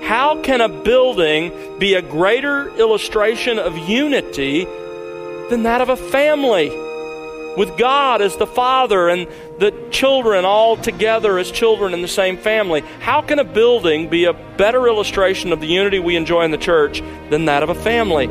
how can a building be a greater illustration of unity than that of a family? With God as the Father and the children all together as children in the same family. How can a building be a better illustration of the unity we enjoy in the church than that of a family?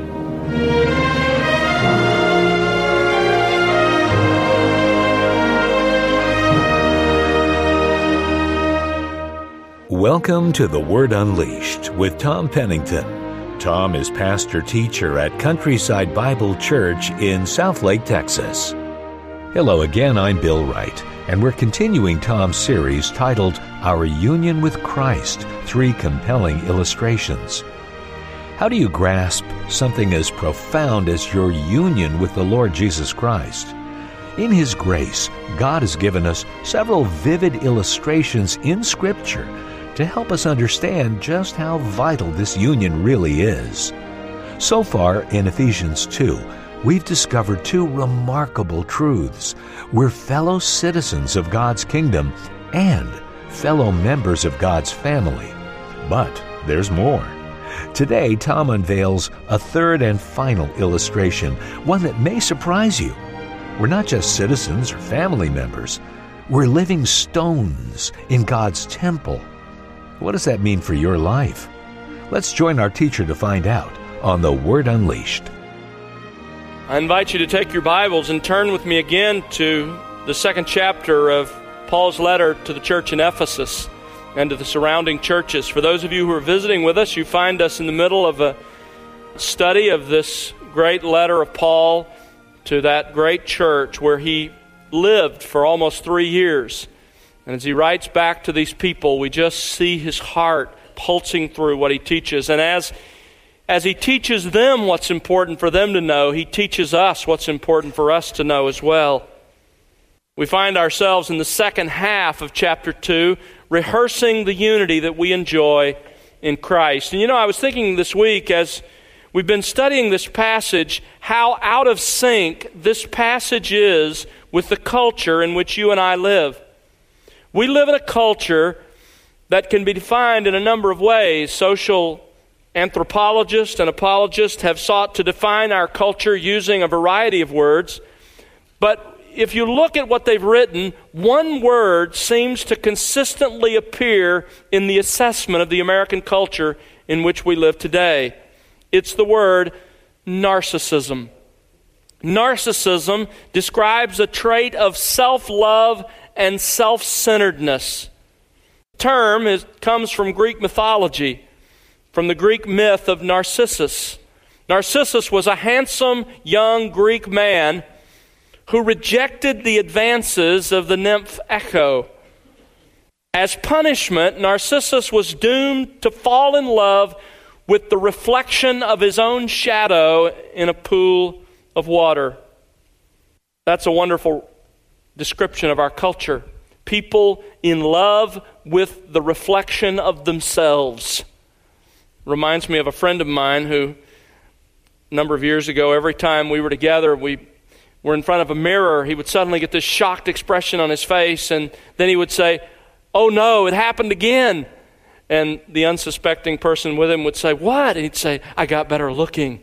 Welcome to The Word Unleashed with Tom Pennington. Tom is pastor-teacher at Countryside Bible Church in Southlake, Texas. Hello again, I'm Bill Wright, and we're continuing Tom's series titled Our Union with Christ, 3 Compelling Illustrations. How do you grasp something as profound as your union with the Lord Jesus Christ? In His grace, God has given us several vivid illustrations in Scripture to help us understand just how vital this union really is. So far in Ephesians 2, we've discovered 2 remarkable truths. We're fellow citizens of God's kingdom and fellow members of God's family. But there's more. Today, Tom unveils a 3rd and final illustration, one that may surprise you. We're not just citizens or family members. We're living stones in God's temple. What does that mean for your life? Let's join our teacher to find out on The Word Unleashed. I invite you to take your Bibles and turn with me again to the 2nd chapter of Paul's letter to the church in Ephesus and to the surrounding churches. For those of you who are visiting with us, you find us in the middle of a study of this great letter of Paul to that great church where he lived for almost 3 years. And as he writes back to these people, we just see his heart pulsing through what he teaches. And as he teaches them what's important for them to know, he teaches us what's important for us to know as well. We find ourselves in the second half of chapter 2, rehearsing the unity that we enjoy in Christ. And I was thinking this week as we've been studying this passage, how out of sync this passage is with the culture in which you and I live. We live in a culture that can be defined in a number of ways. Social anthropologists and apologists have sought to define our culture using a variety of words. But if you look at what they've written, one word seems to consistently appear in the assessment of the American culture in which we live today. It's the word narcissism. Narcissism describes a trait of self-love and self-centeredness. The term comes from Greek mythology, from the Greek myth of Narcissus. Narcissus was a handsome young Greek man who rejected the advances of the nymph Echo. As punishment, Narcissus was doomed to fall in love with the reflection of his own shadow in a pool of water. That's a wonderful description of our culture. People in love with the reflection of themselves. Reminds me of a friend of mine who, a number of years ago, every time we were together, we were in front of a mirror, he would suddenly get this shocked expression on his face, and then he would say, "Oh no, it happened again." And the unsuspecting person with him would say, "What?" And he'd say, "I got better looking."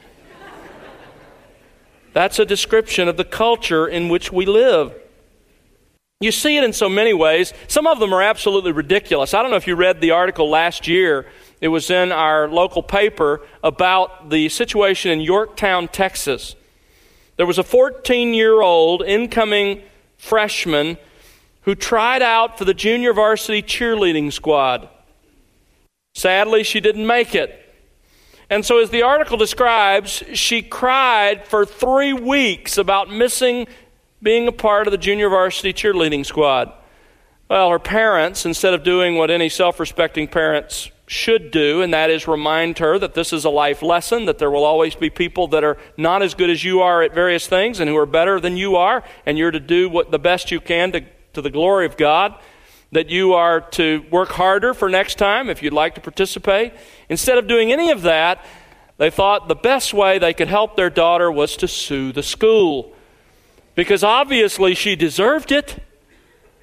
That's a description of the culture in which we live. You see it in so many ways. Some of them are absolutely ridiculous. I don't know if you read the article last year. It was in our local paper about the situation in Yorktown, Texas. There was a 14-year-old incoming freshman who tried out for the junior varsity cheerleading squad. Sadly, she didn't make it. And so as the article describes, she cried for 3 weeks about missing being a part of the junior varsity cheerleading squad. Well, her parents, instead of doing what any self-respecting parents should do, and that is remind her that this is a life lesson, that there will always be people that are not as good as you are at various things and who are better than you are, and you're to do the best you can to the glory of God, that you are to work harder for next time if you'd like to participate. Instead of doing any of that, they thought the best way they could help their daughter was to sue the school, because obviously she deserved it.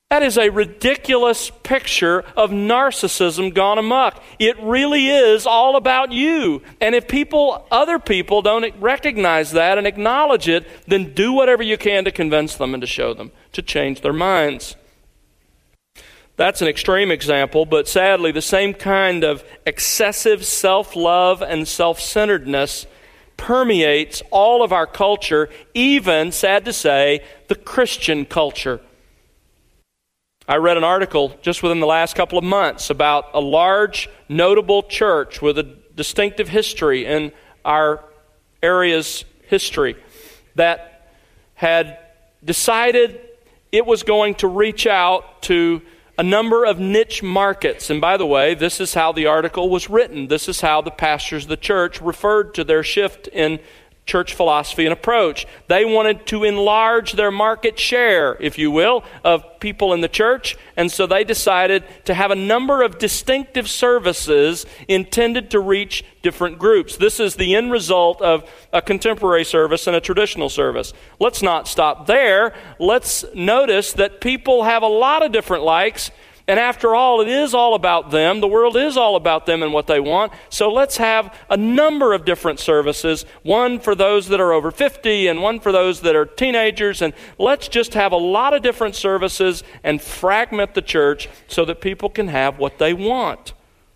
That is a ridiculous picture of narcissism gone amok. It really is all about you. And if other people don't recognize that and acknowledge it, then do whatever you can to convince them and to show them, to change their minds. That's an extreme example, but sadly, the same kind of excessive self-love and self-centeredness permeates all of our culture, even, sad to say, the Christian culture. I read an article just within the last couple of months about a large, notable church with a distinctive history in our area's history that had decided it was going to reach out to a number of niche markets. And by the way, this is how the article was written. This is how the pastors of the church referred to their shift in church philosophy and approach. They wanted to enlarge their market share, if you will, of people in the church, and so they decided to have a number of distinctive services intended to reach different groups. This is the end result of a contemporary service and a traditional service. Let's not stop there. Let's notice that people have a lot of different likes. And after all, it is all about them. The world is all about them and what they want. So let's have a number of different services, one for those that are over 50 and one for those that are teenagers. And let's just have a lot of different services and fragment the church so that people can have what they want.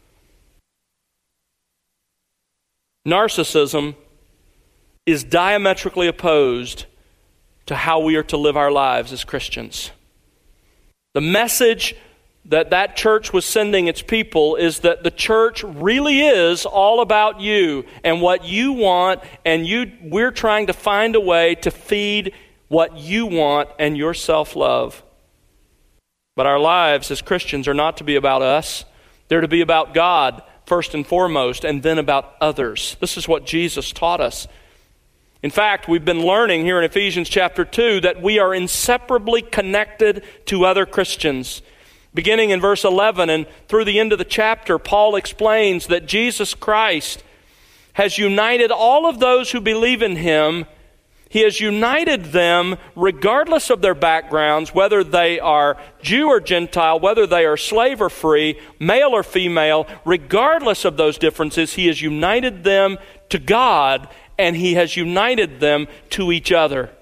Narcissism is diametrically opposed to how we are to live our lives as Christians. The message that church was sending its people is that the church really is all about you and what you want, and we're trying to find a way to feed what you want and your self-love. But our lives as Christians are not to be about us. They're to be about God first and foremost, and then about others. This is what Jesus taught us. In fact, we've been learning here in Ephesians chapter 2 that we are inseparably connected to other Christians. Beginning in verse 11 and through the end of the chapter, Paul explains that Jesus Christ has united all of those who believe in Him. He has united them regardless of their backgrounds, whether they are Jew or Gentile, whether they are slave or free, male or female. Regardless of those differences, He has united them to God, and He has united them to each other.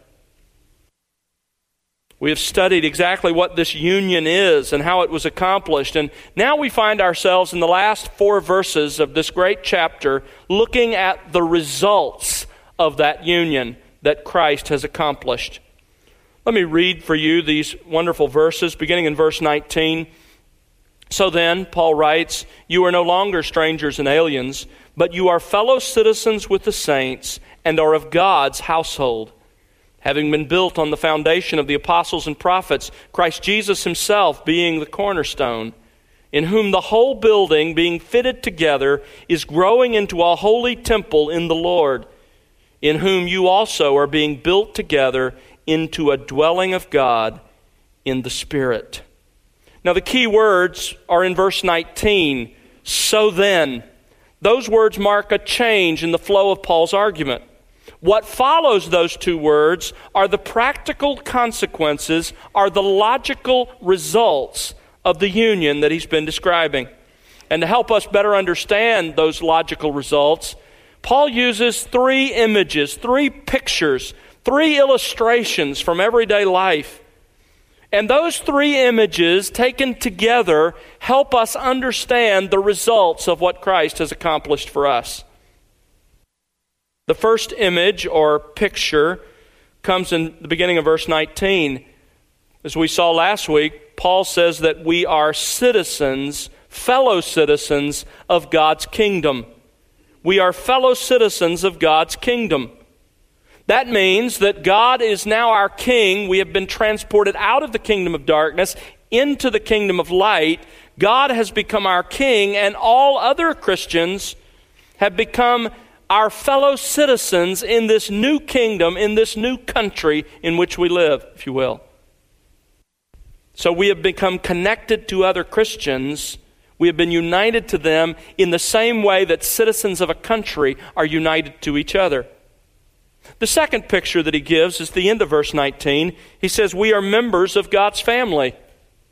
We have studied exactly what this union is and how it was accomplished. And now we find ourselves in the last 4 verses of this great chapter looking at the results of that union that Christ has accomplished. Let me read for you these wonderful verses, beginning in verse 19. So then, Paul writes, "You are no longer strangers and aliens, but you are fellow citizens with the saints and are of God's household, having been built on the foundation of the apostles and prophets, Christ Jesus Himself being the cornerstone, in whom the whole building, being fitted together, is growing into a holy temple in the Lord, in whom you also are being built together into a dwelling of God in the Spirit." Now the key words are in verse 19, "so then." Those words mark a change in the flow of Paul's argument. What follows those 2 words are the practical consequences, are the logical results of the union that he's been describing. And to help us better understand those logical results, Paul uses 3 images, 3 pictures, 3 illustrations from everyday life. And those 3 images taken together help us understand the results of what Christ has accomplished for us. The first image or picture comes in the beginning of verse 19. As we saw last week, Paul says that we are citizens, fellow citizens of God's kingdom. We are fellow citizens of God's kingdom. That means that God is now our king. We have been transported out of the kingdom of darkness into the kingdom of light. God has become our king, and all other Christians have become our fellow citizens in this new kingdom, in this new country in which we live, if you will. So we have become connected to other Christians. We have been united to them in the same way that citizens of a country are united to each other. The second picture that he gives is the end of verse 19. He says, we are members of God's family.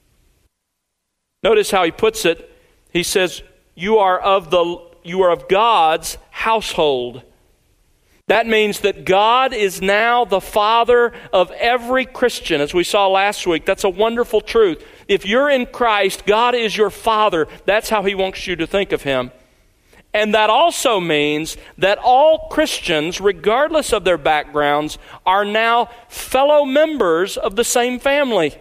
Notice how he puts it. He says, you are of God's household. That means that God is now the father of every Christian, as we saw last week. That's a wonderful truth. If you're in Christ, God is your father. That's how he wants you to think of him. And that also means that all Christians, regardless of their backgrounds, are now fellow members of the same family.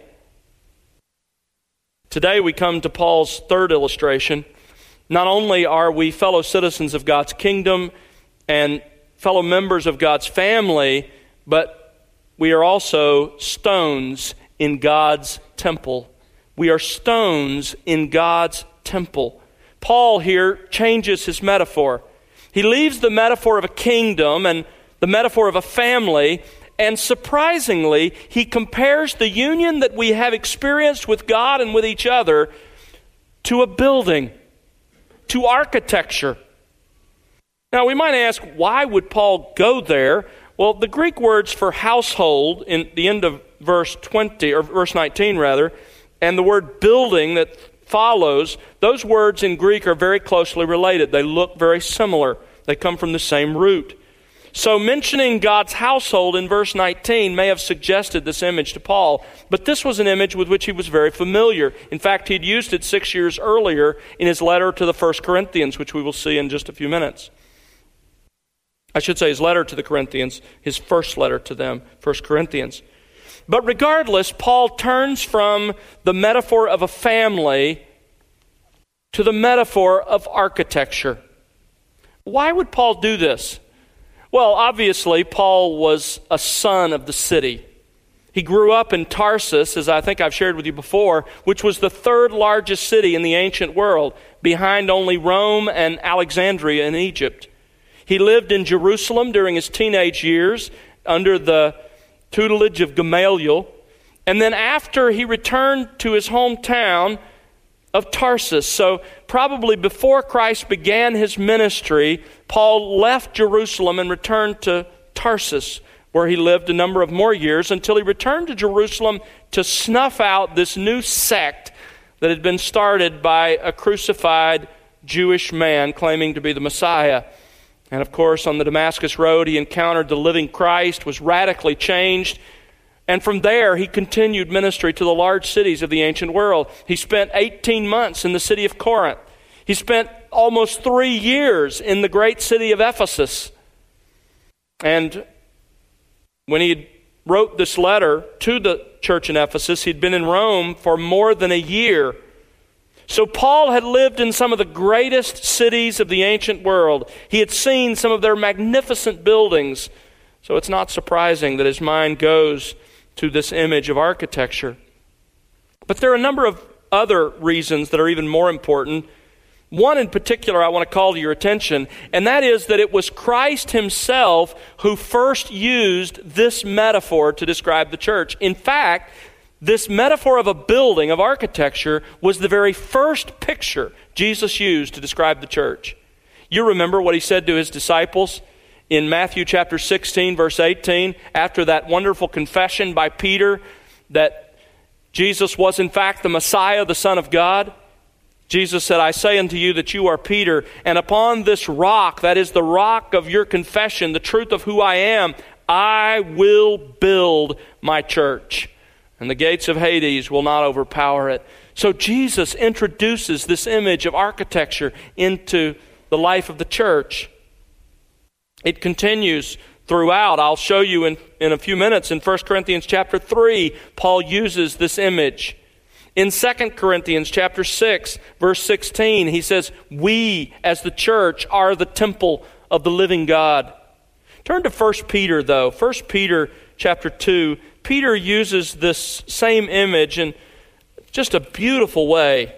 Today we come to Paul's third illustration. Not only are we fellow citizens of God's kingdom and fellow members of God's family, but we are also stones in God's temple. We are stones in God's temple. Paul here changes his metaphor. He leaves the metaphor of a kingdom and the metaphor of a family, and surprisingly, he compares the union that we have experienced with God and with each other to a building, to architecture. Now, we might ask, why would Paul go there? Well, the Greek words for household in the end of verse 20, or verse 19 rather, and the word building that follows, those words in Greek are very closely related. They look very similar. They come from the same root. So mentioning God's household in verse 19 may have suggested this image to Paul, but this was an image with which he was very familiar. In fact, he'd used it 6 years earlier in his letter to the 1 Corinthians, which we will see in just a few minutes. I should say his letter to the Corinthians, his first letter to them, 1 Corinthians. But regardless, Paul turns from the metaphor of a family to the metaphor of architecture. Why would Paul do this? Well, obviously, Paul was a son of the city. He grew up in Tarsus, as I think I've shared with you before, which was the third largest city in the ancient world, behind only Rome and Alexandria in Egypt. He lived in Jerusalem during his teenage years under the tutelage of Gamaliel. And then after he returned to his hometown of Tarsus, so probably before Christ began his ministry, Paul left Jerusalem and returned to Tarsus, where he lived a number of more years until he returned to Jerusalem to snuff out this new sect that had been started by a crucified Jewish man claiming to be the Messiah. And of course, on the Damascus Road, he encountered the living Christ, was radically changed. And from there, he continued ministry to the large cities of the ancient world. He spent 18 months in the city of Corinth. He spent almost 3 years in the great city of Ephesus. And when he wrote this letter to the church in Ephesus, he'd been in Rome for more than a year. So Paul had lived in some of the greatest cities of the ancient world. He had seen some of their magnificent buildings. So it's not surprising that his mind goes to this image of architecture. But there are a number of other reasons that are even more important. One in particular I want to call to your attention, and that is that it was Christ himself who first used this metaphor to describe the church. In fact, this metaphor of a building, of architecture, was the very first picture Jesus used to describe the church. You remember what he said to his disciples in Matthew chapter 16, verse 18, after that wonderful confession by Peter that Jesus was in fact the Messiah, the Son of God. Jesus said, I say unto you that you are Peter, and upon this rock, that is the rock of your confession, the truth of who I am, I will build my church, and the gates of Hades will not overpower it. So Jesus introduces this image of architecture into the life of the church. It continues throughout. I'll show you in a few minutes. In 1 Corinthians chapter 3, Paul uses this image. In 2 Corinthians chapter 6, verse 16, he says, we as the church are the temple of the living God. Turn to 1 Peter though. 1 Peter chapter 2, Peter uses this same image in just a beautiful way.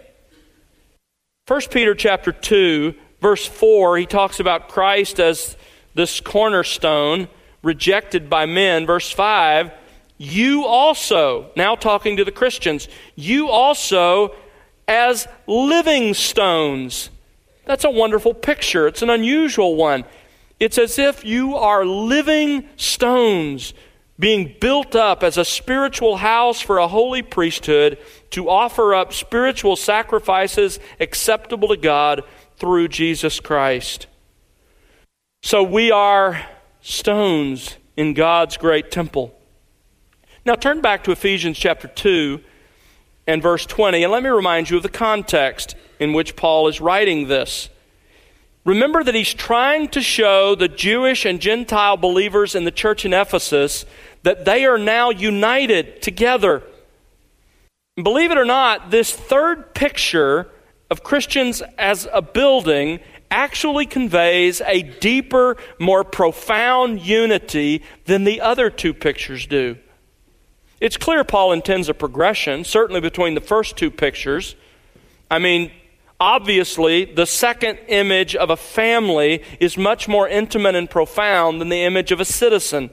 1 Peter chapter 2, verse 4, he talks about Christ as this cornerstone rejected by men. Verse 5, you also, now talking to the Christians, you also as living stones. That's a wonderful picture. It's an unusual one. It's as if you are living stones being built up as a spiritual house for a holy priesthood to offer up spiritual sacrifices acceptable to God through Jesus Christ. So we are stones in God's great temple. Now turn back to Ephesians chapter 2 and verse 20, and let me remind you of the context in which Paul is writing this. Remember that he's trying to show the Jewish and Gentile believers in the church in Ephesus that they are now united together. Believe it or not, this third picture of Christians as a building actually conveys a deeper, more profound unity than the other two pictures do. It's clear Paul intends a progression, certainly between the first two pictures. Obviously, the second image of a family is much more intimate and profound than the image of a citizen.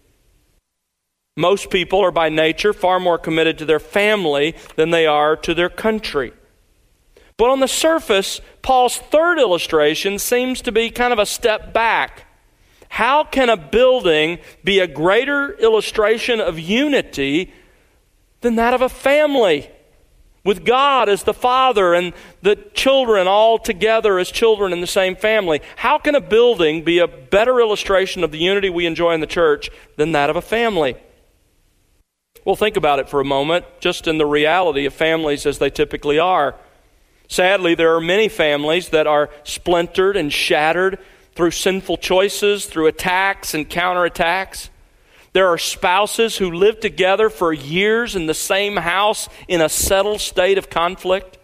Most people are by nature far more committed to their family than they are to their country. But on the surface, Paul's third illustration seems to be kind of a step back. How can a building be a greater illustration of unity than that of a family? With God as the Father and the children all together as children in the same family. How can a building be a better illustration of the unity we enjoy in the church than that of a family? Well, think about it for a moment, just in the reality of families as they typically are. Sadly, there are many families that are splintered and shattered through sinful choices, through attacks and counterattacks. There are spouses who live together for years in the same house in a settled state of conflict.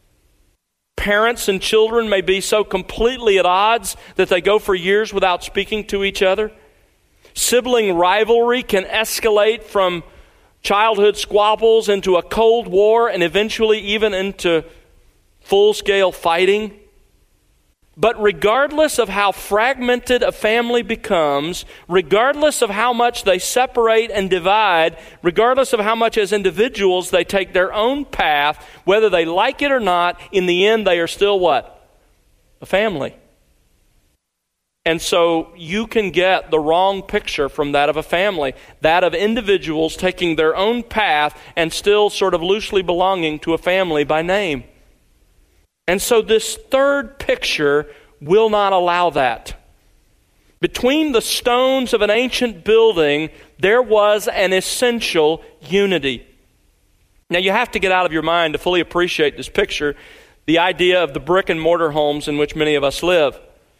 Parents and children may be so completely at odds that they go for years without speaking to each other. Sibling rivalry can escalate from childhood squabbles into a cold war and eventually even into full-scale fighting. But regardless of how fragmented a family becomes, regardless of how much they separate and divide, regardless of how much as individuals they take their own path, whether they like it or not, in the end they are still what? A family. And so you can get the wrong picture from that of a family, that of individuals taking their own path and still sort of loosely belonging to a family by name. And so this third picture will not allow that. Between the stones of an ancient building, there was an essential unity. Now you have to get out of your mind to fully appreciate this picture, the idea of the brick and mortar homes in which many of us live.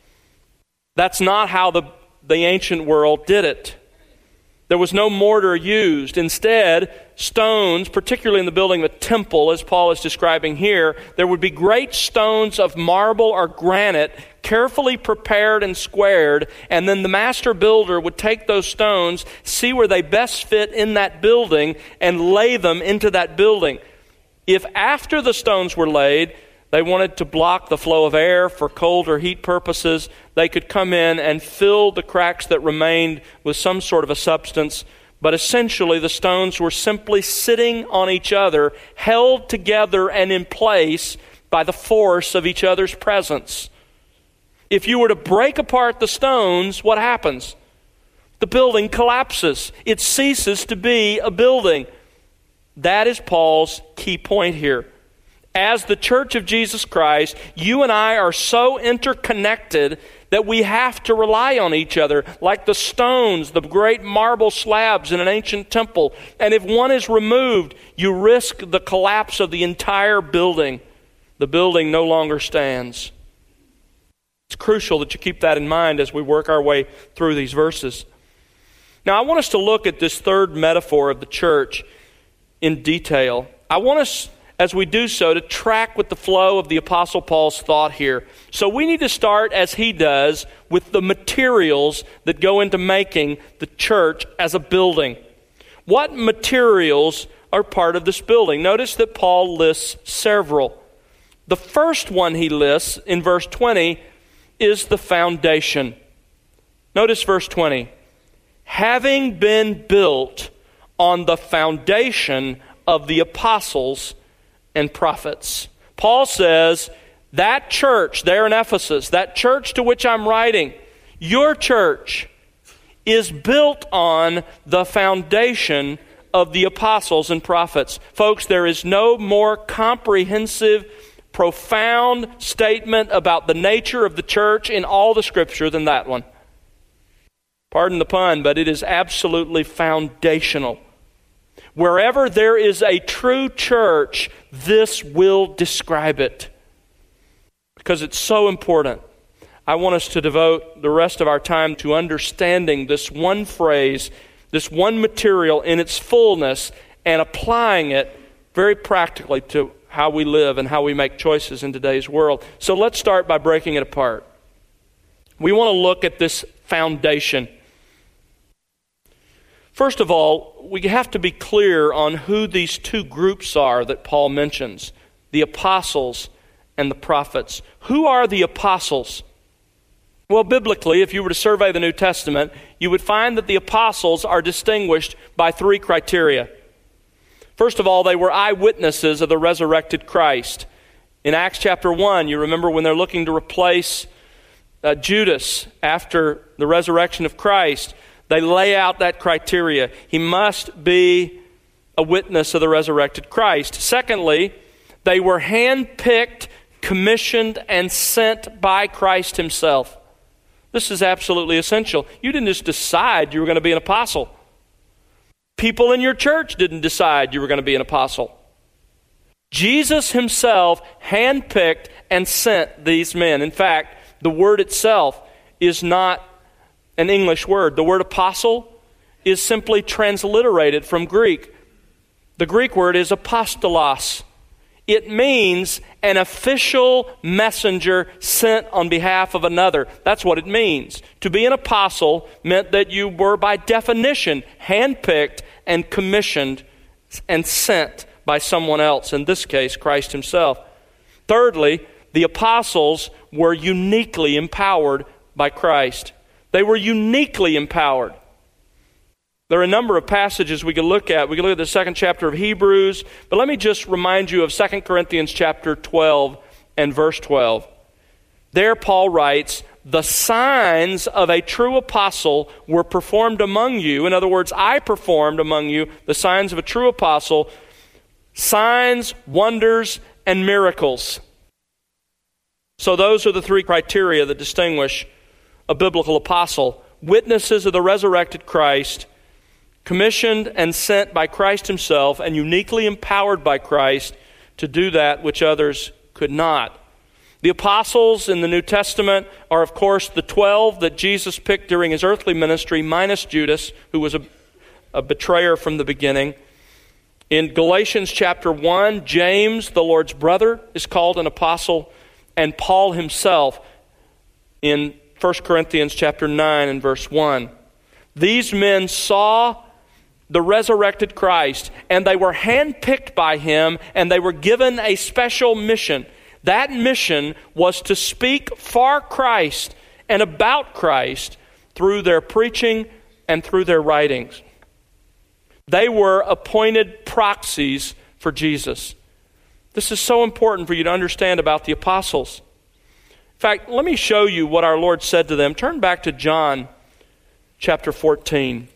That's not how the ancient world did it. There was no mortar used. Instead, stones, particularly in the building of a temple, as Paul is describing here, there would be great stones of marble or granite, carefully prepared and squared, and then the master builder would take those stones, see where they best fit in that building, and lay them into that building. If after the stones were laid, they wanted to block the flow of air for cold or heat purposes, they could come in and fill the cracks that remained with some sort of a substance. But essentially, the stones were simply sitting on each other, held together and in place by the force of each other's presence. If you were to break apart the stones, what happens? The building collapses. It ceases to be a building. That is Paul's key point here. As the church of Jesus Christ, you and I are so interconnected that we have to rely on each other, like the stones, the great marble slabs in an ancient temple. And if one is removed, you risk the collapse of the entire building. The building no longer stands. It's crucial that you keep that in mind as we work our way through these verses. Now, I want us to look at this third metaphor of the church in detail. I want us, as we do so, to track with the flow of the Apostle Paul's thought here. So we need to start, as he does, with the materials that go into making the church as a building. What materials are part of this building? Notice that Paul lists several. The first one he lists in verse 20 is the foundation. Notice verse 20. Having been built on the foundation of the apostles and prophets. Paul says, that church there in Ephesus, that church to which I'm writing, your church, is built on the foundation of the apostles and prophets. Folks, there is no more comprehensive, profound statement about the nature of the church in all the Scripture than that one. Pardon the pun, but it is absolutely foundational. Wherever there is a true church, this will describe it. Because it's so important. I want us to devote the rest of our time to understanding this one phrase, this one material in its fullness, and applying it very practically to how we live and how we make choices in today's world. So let's start by breaking it apart. We want to look at this foundation. First of all, we have to be clear on who these two groups are that Paul mentions, the apostles and the prophets. Who are the apostles? Well, biblically, if you were to survey the New Testament, you would find that the apostles are distinguished by three criteria. First of all, they were eyewitnesses of the resurrected Christ. In Acts chapter 1, you remember when they're looking to replace Judas after the resurrection of Christ, they lay out that criteria. He must be a witness of the resurrected Christ. Secondly, they were handpicked, commissioned, and sent by Christ himself. This is absolutely essential. You didn't just decide you were going to be an apostle. People in your church didn't decide you were going to be an apostle. Jesus himself handpicked and sent these men. In fact, the word itself is not an English word. The word apostle is simply transliterated from Greek. The Greek word is apostolos. It means an official messenger sent on behalf of another. That's what it means. To be an apostle meant that you were by definition handpicked and commissioned and sent by someone else, in this case, Christ himself. Thirdly, the apostles were uniquely empowered by Christ. They were uniquely empowered. There are a number of passages we could look at. We could look at the second chapter of Hebrews, but let me just remind you of 2 Corinthians chapter 12 and verse 12. There Paul writes, "The signs of a true apostle were performed among you." In other words, I performed among you the signs of a true apostle, signs, wonders, and miracles. So those are the three criteria that distinguish a biblical apostle: witnesses of the resurrected Christ, commissioned and sent by Christ himself, and uniquely empowered by Christ to do that which others could not. The apostles in the New Testament are, of course, the 12 that Jesus picked during his earthly ministry, minus Judas, who was a betrayer from the beginning. In Galatians chapter 1, James, the Lord's brother, is called an apostle, and Paul himself in 1 Corinthians chapter 9 and verse 1. These men saw the resurrected Christ, and they were handpicked by him, and they were given a special mission. That mission was to speak for Christ and about Christ through their preaching and through their writings. They were appointed proxies for Jesus. This is so important for you to understand about the apostles. In fact, let me show you what our Lord said to them. Turn back to John chapter 14.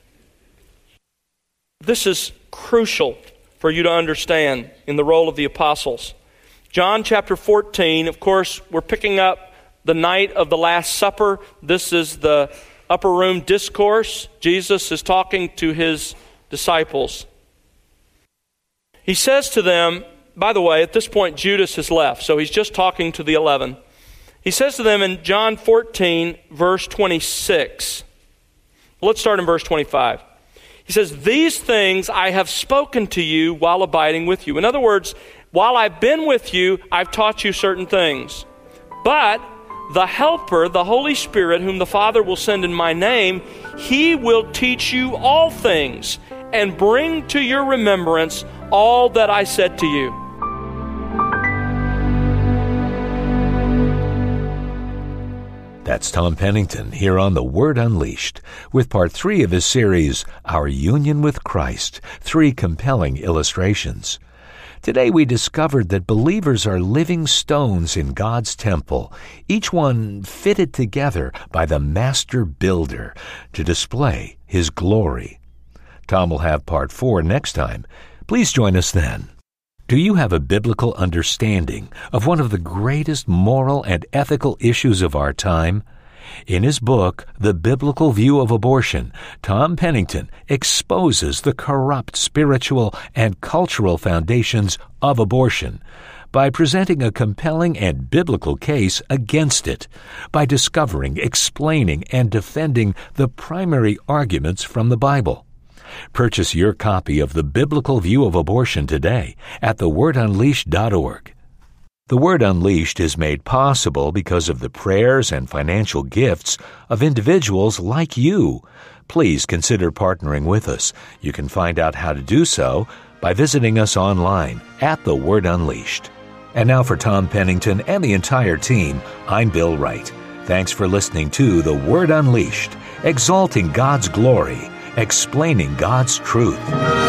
This is crucial for you to understand in the role of the apostles. John chapter 14, of course, we're picking up the night of the Last Supper. This is the upper room discourse. Jesus is talking to his disciples. He says to them, by the way, at this point Judas has left, so he's just talking to the 11. He says to them in John 14, verse 26. Let's start in verse 25. He says, "These things I have spoken to you while abiding with you." In other words, while I've been with you, I've taught you certain things. "But the Helper, the Holy Spirit, whom the Father will send in my name, he will teach you all things and bring to your remembrance all that I said to you." That's Tom Pennington here on The Word Unleashed with part 3 of his series, Our Union with Christ, 3 compelling illustrations. Today we discovered that believers are living stones in God's temple, each one fitted together by the Master Builder to display His glory. Tom will have part 4 next time. Please join us then. Do you have a biblical understanding of one of the greatest moral and ethical issues of our time? In his book, The Biblical View of Abortion, Tom Pennington exposes the corrupt spiritual and cultural foundations of abortion by presenting a compelling and biblical case against it, by discovering, explaining, and defending the primary arguments from the Bible. Purchase your copy of The Biblical View of Abortion today at thewordunleashed.org. The Word Unleashed is made possible because of the prayers and financial gifts of individuals like you. Please consider partnering with us. You can find out how to do so by visiting us online at The Word Unleashed. And now for Tom Pennington and the entire team, I'm Bill Wright. Thanks for listening to The Word Unleashed, exalting God's glory, explaining God's truth.